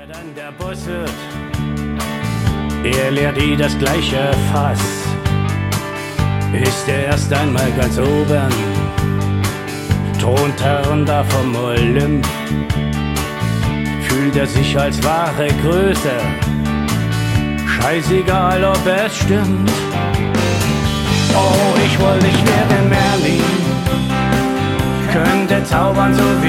Dann der Busse, er leert das gleiche Fass. Ist er erst einmal ganz oben, thront herunter vom Olymp, fühlt er sich als wahre Größe, scheißegal ob es stimmt. Oh, ich wollte, ich wäre Merlin, könnte zaubern so